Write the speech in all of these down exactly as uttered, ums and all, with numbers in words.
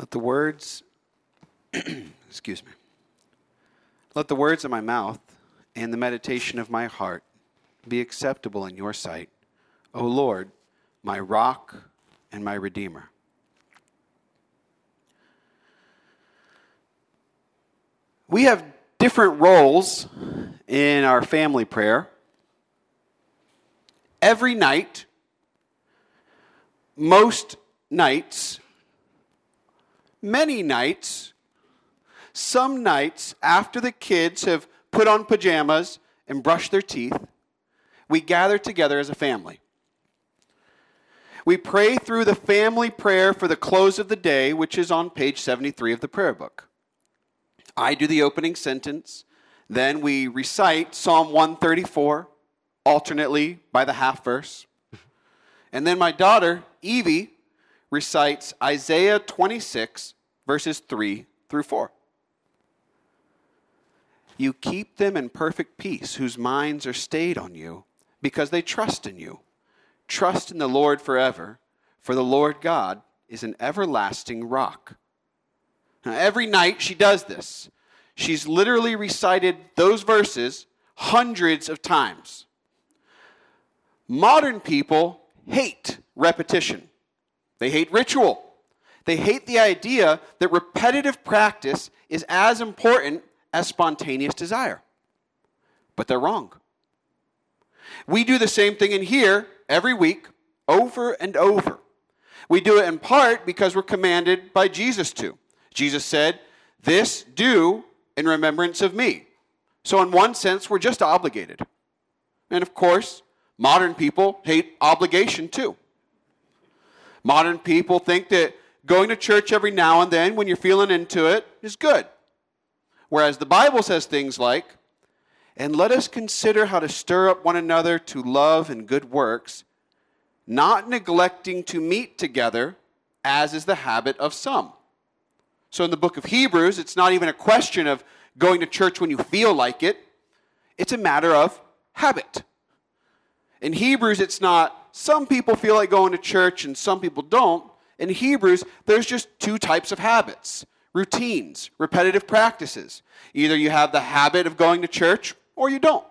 Let the words, excuse me, let the words of my mouth and the meditation of my heart be acceptable in your sight, O Lord, my rock and my redeemer. We have different roles in our family prayer. Every night, most nights, many nights, some nights after the kids have put on pajamas and brushed their teeth, we gather together as a family. We pray through the family prayer for the close of the day, which is on page seventy-three of the prayer book. I do the opening sentence. Then we recite Psalm one thirty-four, alternately by the half verse. And then my daughter, Evie, recites Isaiah twenty-six, verses three through four. You keep them in perfect peace, whose minds are stayed on you, because they trust in you. Trust in the Lord forever, for the Lord God is an everlasting rock. Now, every night she does this. She's literally recited those verses hundreds of times. Modern people hate repetition. They hate ritual. They hate the idea that repetitive practice is as important as spontaneous desire. But they're wrong. We do the same thing in here every week, over and over. We do it in part because we're commanded by Jesus to. Jesus said, "This do in remembrance of me." So in one sense, we're just obligated. And of course, modern people hate obligation too. Modern people think that going to church every now and then when you're feeling into it is good. Whereas the Bible says things like, "And let us consider how to stir up one another to love and good works, not neglecting to meet together, as is the habit of some." So in the book of Hebrews, it's not even a question of going to church when you feel like it. It's a matter of habit. In Hebrews, it's not some people feel like going to church and some people don't. In Hebrews, there's just two types of habits: routines, repetitive practices. Either you have the habit of going to church or you don't.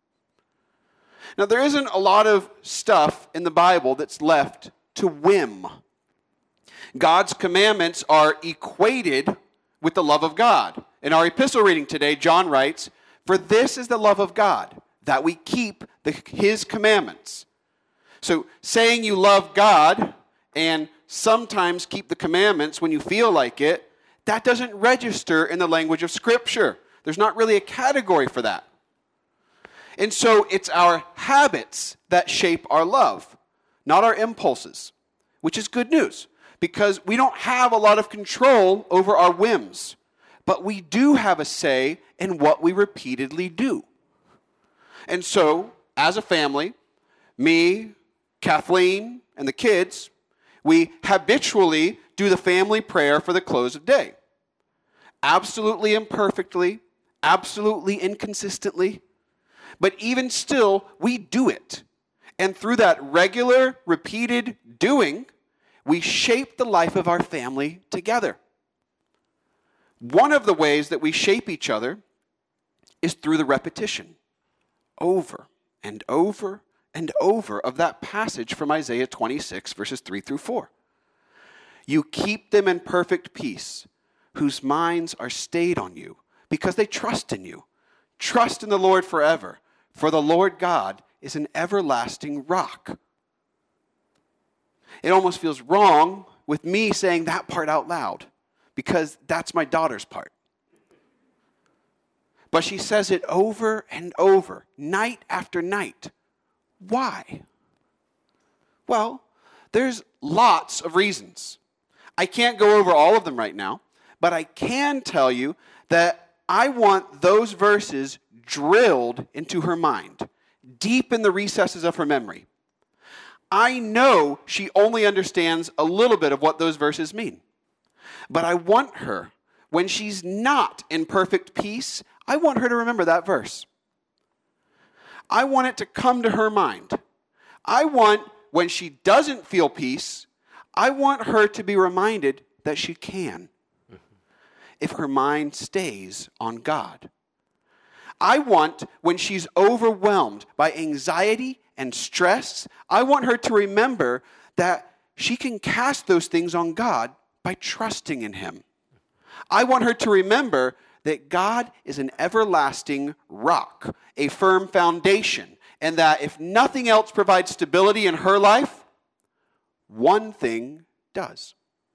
Now, there isn't a lot of stuff in the Bible that's left to whim. God's commandments are equated with the love of God. In our epistle reading today, John writes, "For this is the love of God, that we keep the, his commandments." So saying you love God and sometimes keep the commandments when you feel like it, that doesn't register in the language of Scripture. There's not really a category for that. And so it's our habits that shape our love, not our impulses, which is good news because we don't have a lot of control over our whims, but we do have a say in what we repeatedly do. And so, as a family, me, Kathleen, and the kids, we habitually do the family prayer for the close of day. Absolutely imperfectly, absolutely inconsistently, but even still, we do it. And through that regular, repeated doing, we shape the life of our family together. One of the ways that we shape each other is through the repetition, over and over and over, of that passage from Isaiah twenty-six, verses three through four. You keep them in perfect peace, whose minds are stayed on you, because they trust in you. Trust in the Lord forever, for the Lord God is an everlasting rock. It almost feels wrong with me saying that part out loud, because that's my daughter's part. But she says it over and over, night after night. Why? Well, there's lots of reasons. I can't go over all of them right now, but I can tell you that I want those verses drilled into her mind, deep in the recesses of her memory. I know she only understands a little bit of what those verses mean. But I want her, when she's not in perfect peace, I want her to remember that verse. I want it to come to her mind. I want, when she doesn't feel peace, I want her to be reminded, that she can if her mind stays on God. I want, when she's overwhelmed by anxiety and stress, I want her to remember that she can cast those things on God by trusting in Him. I want her to remember that God is an everlasting rock, a firm foundation, and that if nothing else provides stability in her life, one thing does.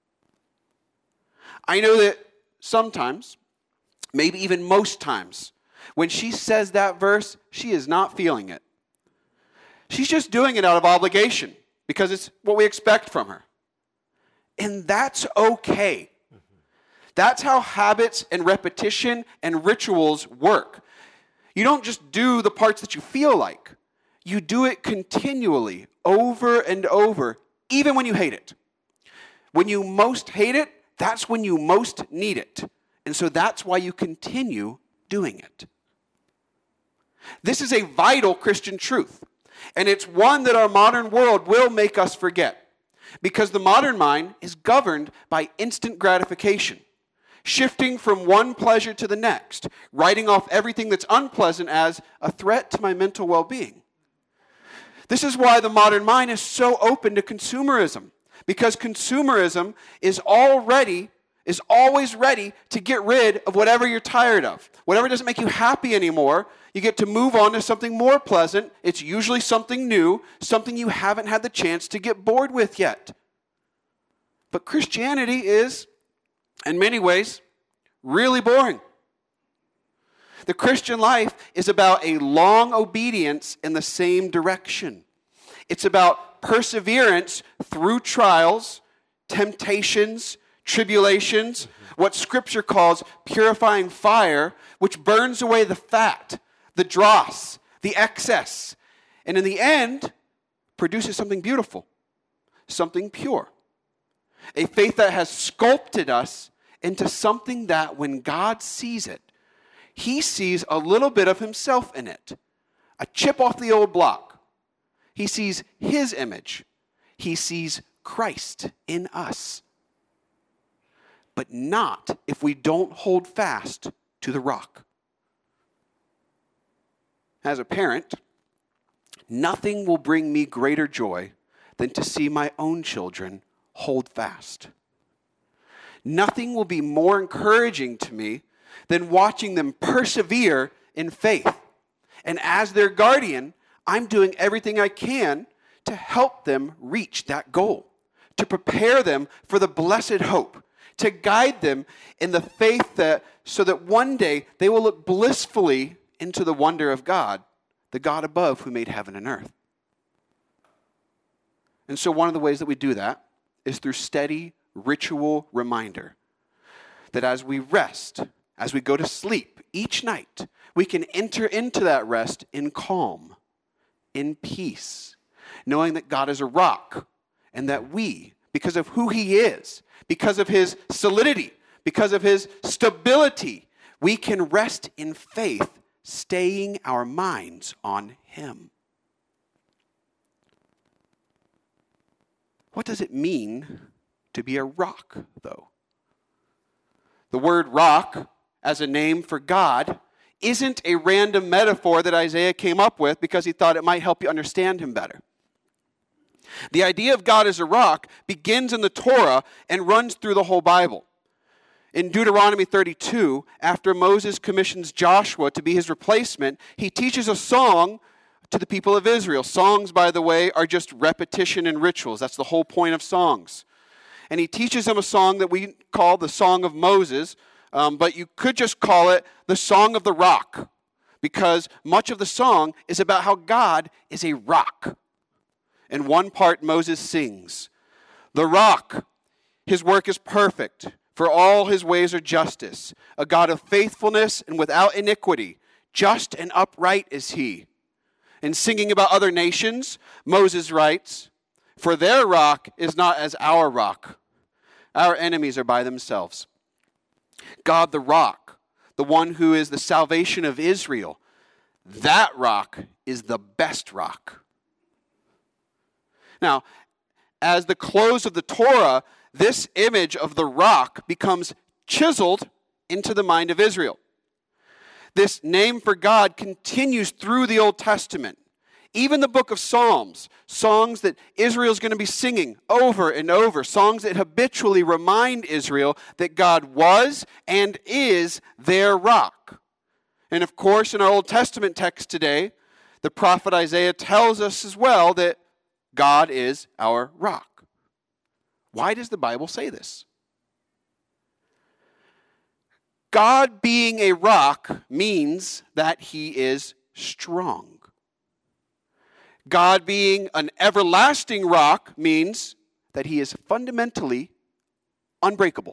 I know that sometimes, maybe even most times, when she says that verse, she is not feeling it. She's just doing it out of obligation because it's what we expect from her. And that's okay. That's how habits and repetition and rituals work. You don't just do the parts that you feel like. You do it continually, over and over, even when you hate it. When you most hate it, that's when you most need it. And so that's why you continue doing it. This is a vital Christian truth, and it's one that our modern world will make us forget, because the modern mind is governed by instant gratification, shifting from one pleasure to the next, writing off everything that's unpleasant as a threat to my mental well-being. This is why the modern mind is so open to consumerism, because consumerism is already is always ready to get rid of whatever you're tired of. Whatever doesn't make you happy anymore, you get to move on to something more pleasant. It's usually something new, something you haven't had the chance to get bored with yet. But Christianity is, in many ways, really boring. The Christian life is about a long obedience in the same direction. It's about perseverance through trials, temptations, tribulations, what Scripture calls purifying fire, which burns away the fat, the dross, the excess, and in the end, produces something beautiful, something pure. A faith that has sculpted us into something that when God sees it, He sees a little bit of Himself in it, a chip off the old block. He sees His image. He sees Christ in us. But not if we don't hold fast to the rock. As a parent, nothing will bring me greater joy than to see my own children hold fast. Nothing will be more encouraging to me than watching them persevere in faith. And as their guardian, I'm doing everything I can to help them reach that goal, to prepare them for the blessed hope, to guide them in the faith that so that one day they will look blissfully into the wonder of God, the God above who made heaven and earth. And so one of the ways that we do that is through steady ritual reminder that as we rest, as we go to sleep each night, we can enter into that rest in calm, in peace, knowing that God is a rock and that we, because of who He is, because of His solidity, because of His stability, we can rest in faith, staying our minds on Him. What does it mean to be a rock, though? The word rock, as a name for God, isn't a random metaphor that Isaiah came up with because he thought it might help you understand him better. The idea of God as a rock begins in the Torah and runs through the whole Bible. In Deuteronomy thirty-two, after Moses commissions Joshua to be his replacement, he teaches a song to the people of Israel. Songs, by the way, are just repetition and rituals. That's the whole point of songs. And he teaches them a song that we call the Song of Moses, um, but you could just call it the Song of the Rock, because much of the song is about how God is a rock. In one part, Moses sings, "The rock, His work is perfect, for all His ways are justice. A God of faithfulness and without iniquity, just and upright is He." In singing about other nations, Moses writes, "For their rock is not as our rock. Our enemies are by themselves." God the rock, the one who is the salvation of Israel, that rock is the best rock. Now, as the close of the Torah this image of the rock becomes chiseled into the mind of Israel. This name for God continues through the Old Testament. Even the book of Psalms, songs that Israel's going to be singing over and over, songs that habitually remind Israel that God was and is their rock. And of course, in our Old Testament text today, the prophet Isaiah tells us as well that God is our rock. Why does the Bible say this? God being a rock means that he is strong. God being an everlasting rock means that he is fundamentally unbreakable.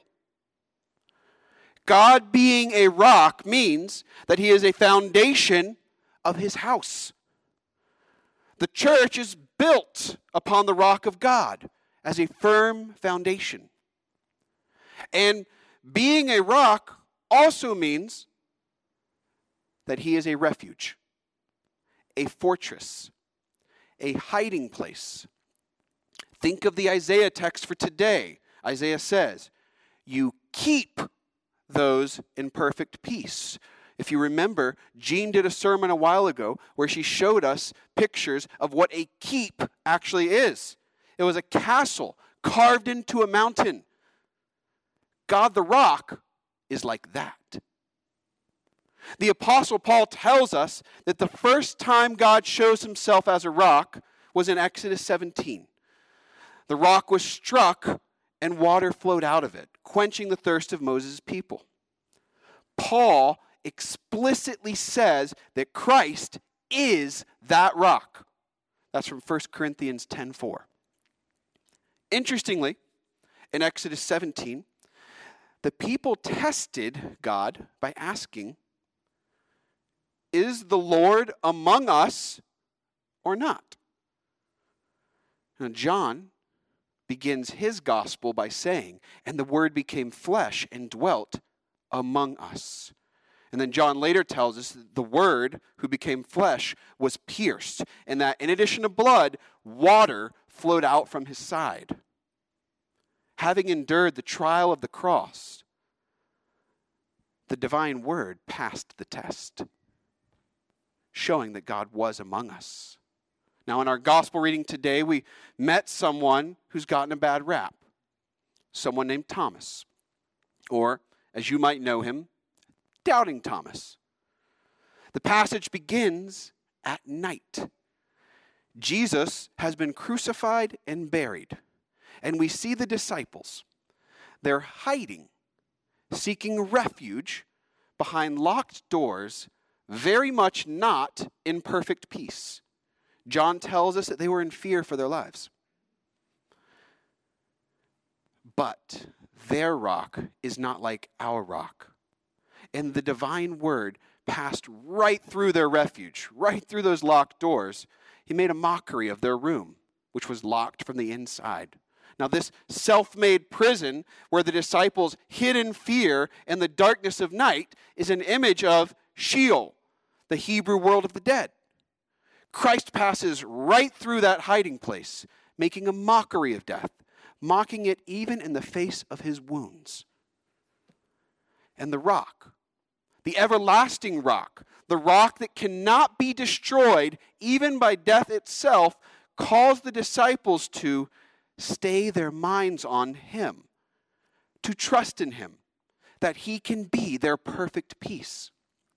God being a rock means that he is a foundation of his house. The church is built upon the rock of God as a firm foundation. And being a rock also means that he is a refuge, a fortress, a hiding place. Think of the Isaiah text for today. Isaiah says, you keep those in perfect peace. If you remember, Jean did a sermon a while ago where she showed us pictures of what a keep actually is. It was a castle carved into a mountain. God the rock is like that. The Apostle Paul tells us that the first time God shows himself as a rock was in Exodus seventeen. The rock was struck and water flowed out of it, quenching the thirst of Moses' people. Paul explicitly says that Christ is that rock. That's from First Corinthians ten four. Interestingly, in Exodus seventeen, the people tested God by asking, is the Lord among us or not? Now, John begins his gospel by saying, and the word became flesh and dwelt among us. And then John later tells us that the word who became flesh was pierced, and that in addition to blood, water flowed out from his side. Having endured the trial of the cross, the divine word passed the test, showing that God was among us. Now, in our gospel reading today, we met someone who's gotten a bad rap. Someone named Thomas. Or, as you might know him, Doubting Thomas. The passage begins at night. Jesus has been crucified and buried. And we see the disciples. They're hiding, seeking refuge behind locked doors, very much not in perfect peace. John tells us that they were in fear for their lives. But their rock is not like our rock. And the divine word passed right through their refuge, right through those locked doors. He made a mockery of their room, which was locked from the inside. Now, this self-made prison where the disciples hid in fear in the darkness of night is an image of Sheol, the Hebrew world of the dead. Christ passes right through that hiding place, making a mockery of death, mocking it even in the face of his wounds. And the rock, the everlasting rock, the rock that cannot be destroyed even by death itself, calls the disciples to stay their minds on him, to trust in him, that he can be their perfect peace.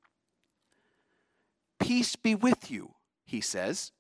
Peace be with you, he says.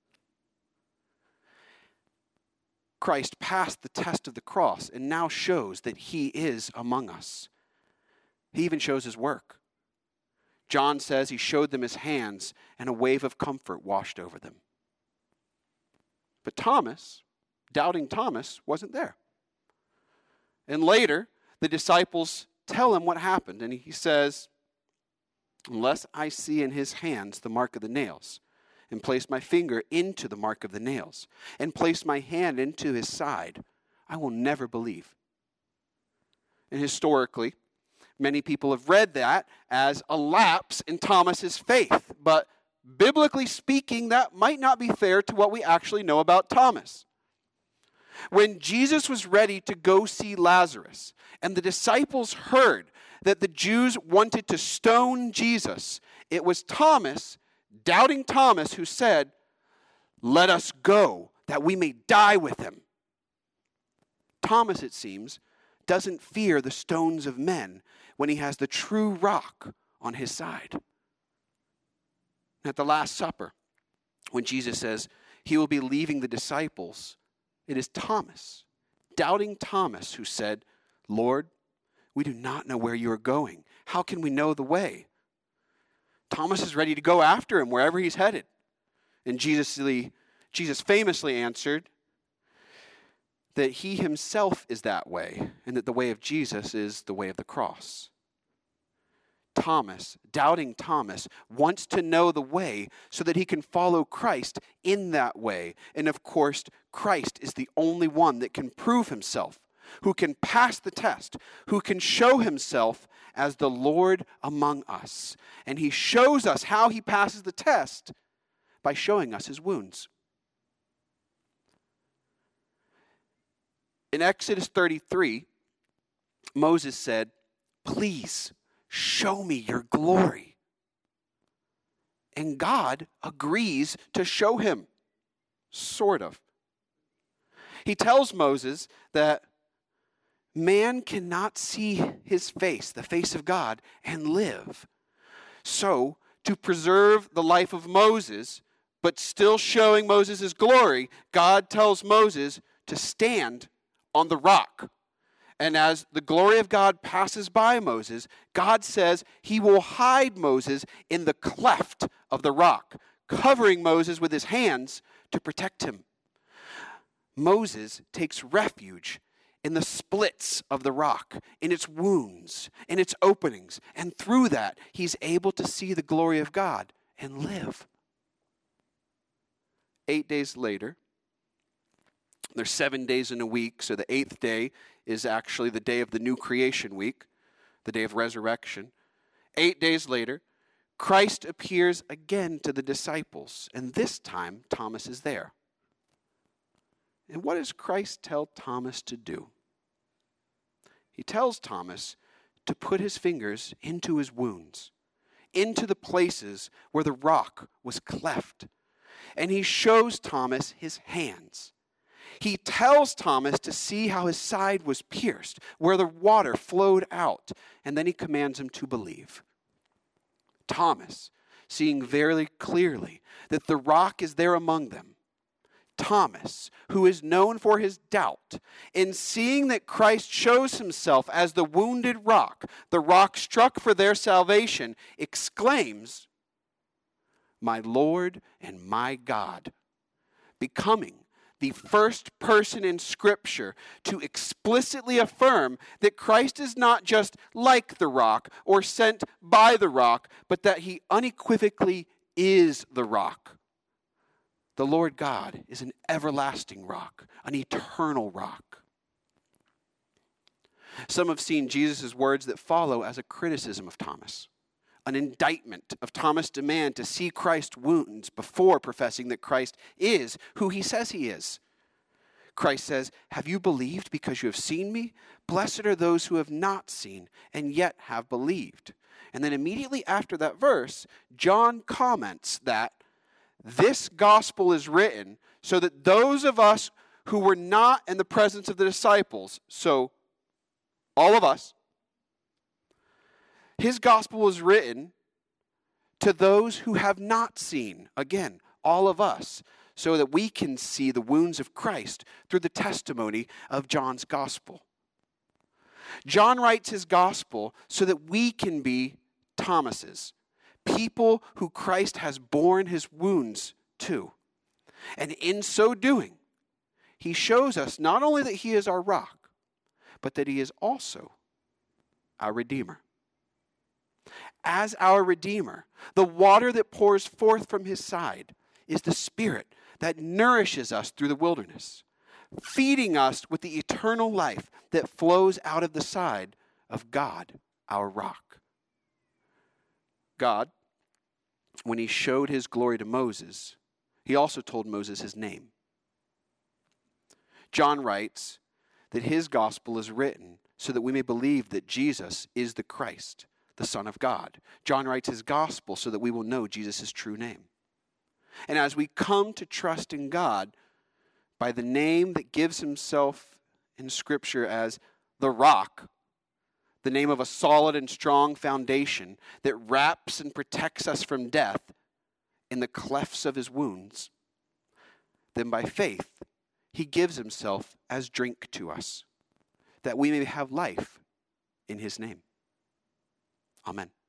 Christ passed the test of the cross and now shows that he is among us. He even shows his work. John says he showed them his hands and a wave of comfort washed over them. But Thomas, Doubting Thomas, wasn't there. And later, the disciples tell him what happened. And he says, unless I see in his hands the mark of the nails, and place my finger into the mark of the nails, and place my hand into his side, I will never believe. And historically, many people have read that as a lapse in Thomas's faith. But biblically speaking, that might not be fair to what we actually know about Thomas. When Jesus was ready to go see Lazarus, and the disciples heard that the Jews wanted to stone Jesus, it was Thomas, doubting Thomas, who said, "Let us go, that we may die with him." Thomas, it seems, doesn't fear the stones of men when he has the true rock on his side. At the Last Supper, when Jesus says he will be leaving the disciples, it is Thomas, doubting Thomas, who said, "Lord, we do not know where you are going. How can we know the way?" Thomas is ready to go after him wherever he's headed. And Jesus, Jesus famously answered that he himself is that way, and that the way of Jesus is the way of the cross. Thomas, doubting Thomas, wants to know the way so that he can follow Christ in that way. And of course, Christ is the only one that can prove himself, who can pass the test, who can show himself as the Lord among us. And he shows us how he passes the test by showing us his wounds. In Exodus thirty-three, Moses said, "Please, show me your glory." And God agrees to show him, sort of. He tells Moses that man cannot see his face, the face of God, and live. So, to preserve the life of Moses, but still showing Moses' glory, God tells Moses to stand on the rock. And as the glory of God passes by Moses, God says he will hide Moses in the cleft of the rock, covering Moses with his hands to protect him. Moses takes refuge in the splits of the rock, in its wounds, in its openings, and through that, he's able to see the glory of God and live. Eight days later, there's seven days in a week, so the eighth day is actually the day of the new creation week, the day of resurrection. Eight days later, Christ appears again to the disciples, and this time Thomas is there. And what does Christ tell Thomas to do? He tells Thomas to put his fingers into his wounds, into the places where the rock was cleft. And he shows Thomas his hands. He tells Thomas to see how his side was pierced, where the water flowed out, and then he commands him to believe. Thomas, seeing very clearly that the rock is there among them, Thomas, who is known for his doubt, in seeing that Christ shows himself as the wounded rock, the rock struck for their salvation, exclaims, "My Lord and my God," becoming the first person in Scripture to explicitly affirm that Christ is not just like the rock or sent by the rock, but that he unequivocally is the rock. The Lord God is an everlasting rock, an eternal rock. Some have seen Jesus' words that follow as a criticism of Thomas, an indictment of Thomas' demand to see Christ's wounds before professing that Christ is who he says he is. Christ says, "Have you believed because you have seen me? Blessed are those who have not seen and yet have believed." And then immediately after that verse, John comments that this gospel is written so that those of us who were not in the presence of the disciples, so all of us, his gospel was written to those who have not seen, again, all of us, so that we can see the wounds of Christ through the testimony of John's gospel. John writes his gospel so that we can be Thomas's, people who Christ has borne his wounds to. And in so doing, he shows us not only that he is our rock, but that he is also our Redeemer. As our Redeemer, the water that pours forth from his side is the Spirit that nourishes us through the wilderness, feeding us with the eternal life that flows out of the side of God, our rock. God, when he showed his glory to Moses, he also told Moses his name. John writes that his gospel is written so that we may believe that Jesus is the Christ, the Son of God. John writes his gospel so that we will know Jesus' true name. And as we come to trust in God by the name that gives himself in Scripture as the rock, the name of a solid and strong foundation that wraps and protects us from death in the clefts of his wounds, then by faith he gives himself as drink to us, that we may have life in his name. Amen.